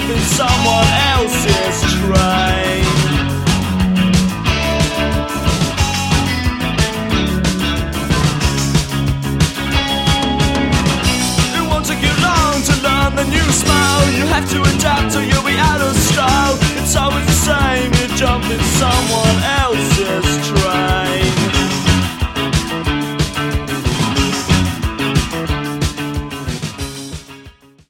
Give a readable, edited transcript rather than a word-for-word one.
jump in someone else's train. It won't take you long to learn the new smile. You have to adapt or you'll be out of style. It's always the same, you jump in someone